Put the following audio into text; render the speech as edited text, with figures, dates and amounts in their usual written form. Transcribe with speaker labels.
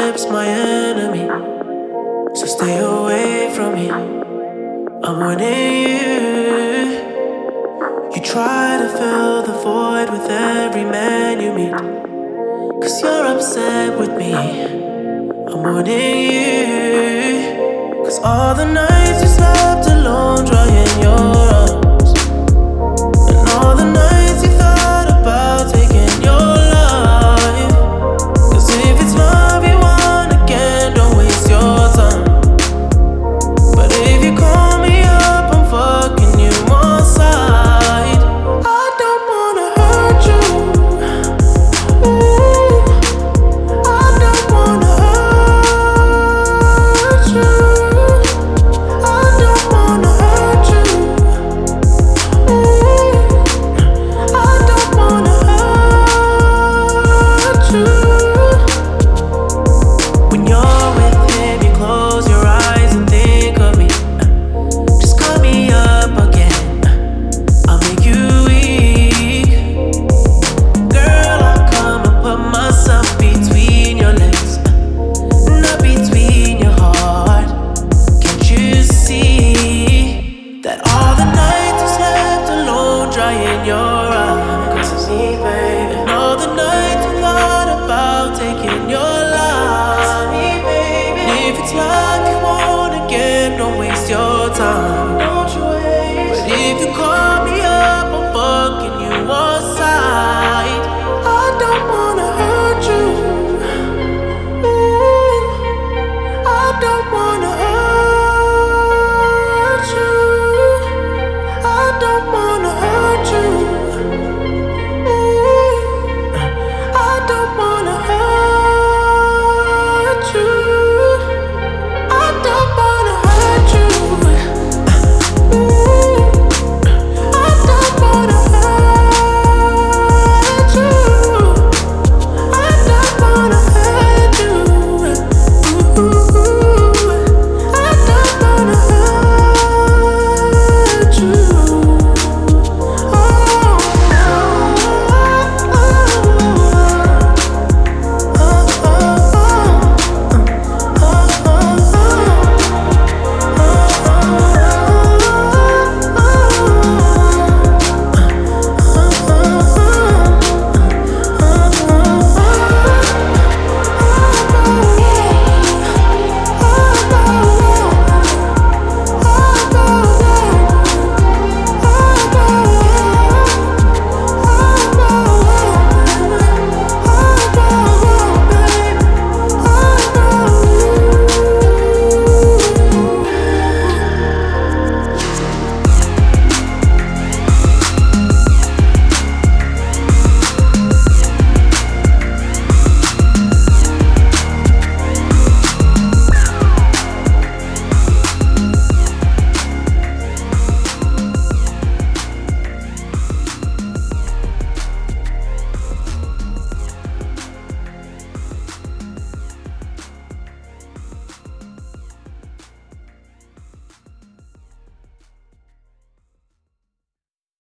Speaker 1: type's my enemy, so stay away from me. I'm warning you. You try to fill the void with every man you meet, 'cause you're upset with me. I'm warning you. 'Cause all the nights you slept alone, drying your arms, and all the nights you thought about taking your life. 'Cause if it's love you want again, don't waste your time. But if you call me up, I'm fucking you on side. I don't wanna hurt you. Ooh, I don't wanna hurt you. I don't wanna hurt you. Ooh, I don't wanna hurt you. When you're with him, you close your eyes and think of me. Just call me up again, I'll make you weak. Girl, I'll come and put myself between your legs, not between your heart. Can't you see that all the nights you slept alone, drying your eyes? 'Cause it's me, baby. And all the nights you thought about taking your life. 'Cause it's me, baby. And if it's love you want again, don't waste your time.